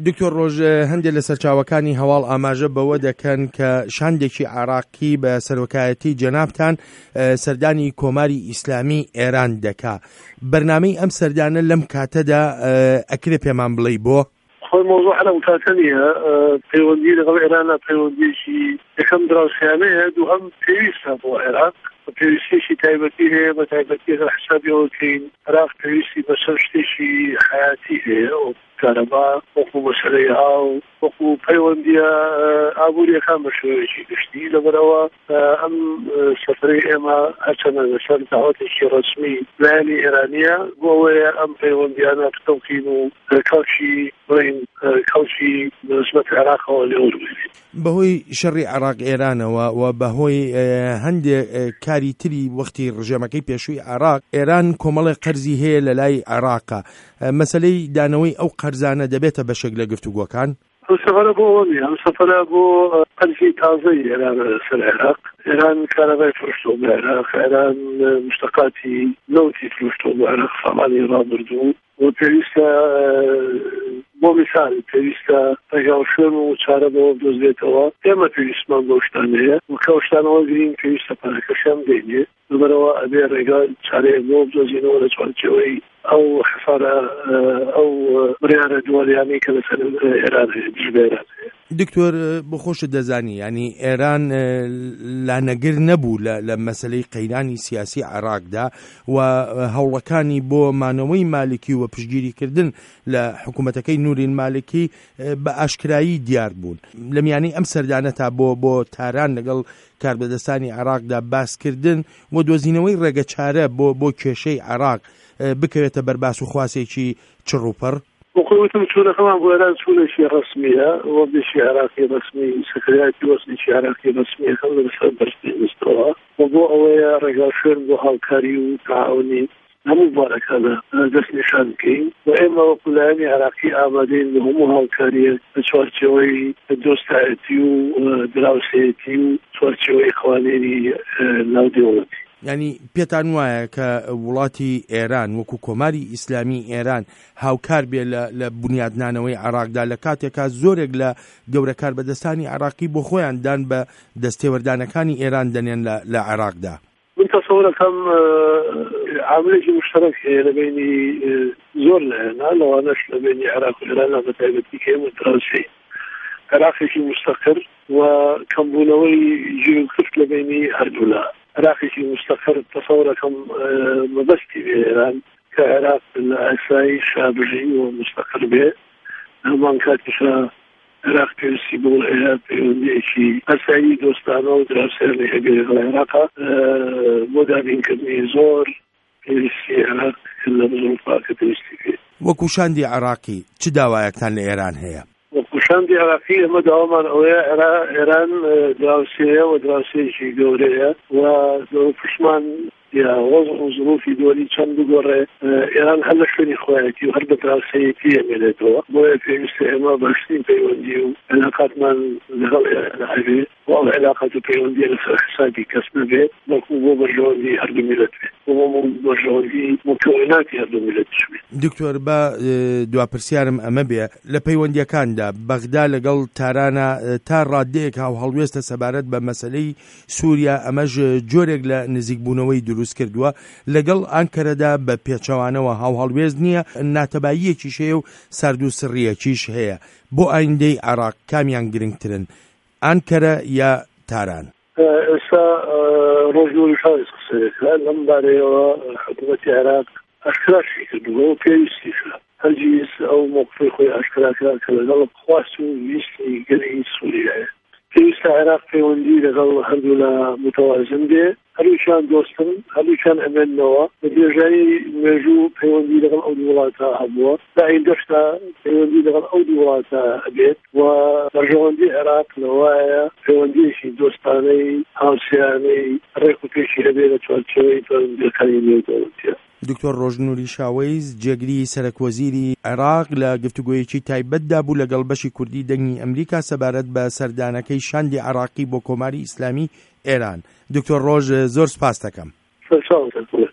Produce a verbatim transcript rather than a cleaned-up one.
دکتۆر ڕۆژ هەندێک لە سەرچاوەکانی هەواڵ ئاماژە بەوە دەکەن کە شاندێکی عێراقی بە سەرۆکایەتی جەنابتان سەردانی کۆماری ئیسلامی ئێران دەکا. بەرنامەی ئەم سەردانە لەم کاتەدا ئەکرێ پێمان بڵێ بۆ؟ خۆی مۆزوع لەم کاتە نییە، پەیوەندی لەگەڵ ئێرانە پەیوەندیێکی یەکەم دراوسیانەیە، دووهەم پێویستە بۆ عێراق، پێویستیشی تایبەتی هەیە، بە تایبەتی لە حسابیەوە کەین عێراق پێویستی بەسەر شتێکی حیاتی هەیە، کارەبا وەکو مەسەلەی ئاو وەکو پەیوەندیە ئابوووریەکان بە شێوەیەکی گشتی. لەبەرەوە ئەم سەفرەی ئێمە هەرچەندە لەسەر داوەتێکی ڕەسمی لایەنی ئێرانیە بۆ ئەوەیە ئەم پەیوەندیانە بتەوقین و کەڵکی بڵین کەڵکی بەنسبەت عێراقەوە لێوەربگرین. بەهۆی شەڕی عێراق ئێرانەوە و بەهۆی هەندێک کاری تری وەختی ڕژێمەکەی پێشووی عێراق، ئێران کۆمەڵی قەرزی هەیە لە لای عێراقە. مەسەلەی دانەوەی ئەو قەرزانە دەبێتە بەشێک لە گفتوگۆکان؟ ئەم سەفەرە بۆ ئەوە نیە، ئەم سەفەرە بۆ قەرزی تازەی ئێران لەسەر عێراق. ئێران کارەبای فرۆشتۆ بە عێراق، ئێران مشتەقاتی نەوتی فرۆشتۆ بە عێراق ساڵانی ڕابردوو، و پێویستە بۆ میسال پێویستە ڕێگاوشێن و چارە بەوە بدۆزبێتەوە. ئێمە پێویستمان بۆ شتانەیە و کە شتانەوە گرین پێویستە پارەکەشیان دێنێ، لەبەرەوە ئەبێ ڕێگا چارەیە بۆ بدۆزینەوە لە چوارچێوەی ئەو حسارە ئەو بڕیارە دووەلیانەی کە لەسەر ئێران هەیە دژبە ئێران هەیە. دکتۆر بخۆشت دەزانی ینی ئێران لانەگر نەبوو لە مەسلەی قەیرانی سیاسی عێراقدا و هەوڵەکانی بۆ مانەوەی مالکی و پشگیریکردن لە حکوومەتەکەی نورین مالکی بە ئاشکرایی دیار بوون. لە میانەی ئەم سەردانە تا بۆ بۆ تاران لەگەڵ کاربەدەستانی عێراقدا باسکردن و دۆزینەوەی ڕێگە چارە بۆ بۆ کێشەی عێراق بکەوێتە بەرباس و خواسێکی چڕوپڕ. وقوتم چونەکەمان بۆ ئێران چوونێکی ڕسمیە، وەردێکی عێراقی ڕسمی، سەکرایەتی وەزنێکی عێراقی ڕسمیەکەم لەسەر بەرزپێویستەوە و بۆ ئەوەیە ڕێگاشێن بۆ هاوکاری و تعاونی هەموو بارەکانە دەست نیشان بکەین و ئێمە وەکو لایەنی عێراقی ئامادەین بە هەموو هاوکاریە لە چوارچێوەی دۆستایەتی و دراوسێتی و چوارچێوەی قوانینی ناودەوڵەتی. ینی پێتان وایە کە وڵاتی ئێران وەکو کۆماری ئیسلامی ئێران هاوکار بێ لە بنیادنانەوەی عێراقدا لە کاتێکا زۆرێک لە گەورەکار بەدەستانی عێراقی بۆ خۆیان دان بە دەستێوەردانەکانی ئێران دەنێن لە عێراقدا؟ من تەسەوڕەکەم عاملێکی مشتەرەک هەیە لە بینی زۆر لایەنە، لەوانەش لە بینی عێراق و ئێرانە بە تایبەتی کە ئێمە دراوسێ عێراقێکی مستەقر و کەمبوونەوەی ژیرکرد لە بینی هەردوولا. عێراقێکی مستەقر تەسەوڕەکەم مەبەستی بێ ئێران کە عێراق لە ئاسایی شابژی و مستەقر بێ، هەمان کاتیشە عێراق پێویستی بۆ هەیە پەیوەندیێکی ئاسایی دۆستانە و دراوسێر لە هەبێ لەگەڵ عێراقا بۆ دابینکردنی زۆر پێویستی عێراق لە بزۆرفاکە پێویستی بێ. وەکو شاندی عێراقی چ داوایەکتان لە ئێران هەیە؟ وەکو شاندی عێراقی ئەمە داوامان ئەوەیە ئێران دراوسەیە و دراوسەیەکی گەورەیە و زۆر پشمان یا وەزع و ظروفی دۆلی چەند بگۆڕێ ئێران هەر لە شوێنی خۆیەتی و هەر بە دراوسەیەتی ئەمێنێتەوە، بۆیە پێویستە ئێمە بەشتین پەیوەندی و عێلاقاتمان لەگەڵ ئێران هەبێ و ئەو عێلاقات و پەیوەندیە لەسەر حسابی کەس نەبێ، بەڵکو بۆ بەرژەوەندی هەردوو میلەت بێت و بۆ بەرژەوەندی مکەوناتی هەردوو میلەتیش بێت. دکتۆر بە دواپرسیارم ئەمە بێ لە پەیوەندیەکاندا بەغدا لەگەڵ تارانە تا ڕادەیەک هاو هەڵوێستە سەبارەت بە مەسەلەی سووریا، ئەمەش جۆرێک لە نزیکبوونەوەی دروست کردووە، لەگەڵ ئەنکەرەدا بە پێچەوانەوە هاو هەڵوێز نییە، ناتەباییەکیش هەیە و سەرد و سڕیەکیش هەیە. بۆ ئایندەی عێراق کامیان گرنگترن، ئەنکەرە یا تاران؟ ئێستا ڕۆژنووری شایز قسەیەکە لەم بارەیەوە حکوومەتی عێراق ئاشکراشی کردووە و پێویستیشە هەرگیز ئەو موقفی خۆی ئاشکراکە کە لەگەڵ خواست و ویستی گەلی سووریایە. پێویستە عێراق پەیوەندی لەگەڵ هەردوو لە متوازن بێ، هەردووچیان دۆستن، هەردووچیان ئەمێننەوە، بە درێژایی مێژوو پەیوەندی لەگەڵ ئەو دوو وڵاتە هەبووە، تا ئایندەشتا پەیوەندی لەگەڵ ئەو دوو وڵاتە هەبێت و بەرژەوەندی عێراق لەوایە پەیوەندیەکی دۆستانەی هاوسیانەی ڕێک و پێشی هەبێ لە چوارچێوەی پەیوەندیەکانی نێودەوڵەتیە. دکتۆر ڕۆژنووری شاوەیز جێگری سەرۆکوەزیری عێراق لە گفتوگۆیەکی تایبەتدا بوو لەگەڵ بەشی کوردی دەنگی ئەمریکا سەبارەت بە سەردانەکەی شاندی عێراقی بۆ کۆماری ئیسلامی ئێران. دکتۆر ڕۆژ زۆر سپاس دەکەم.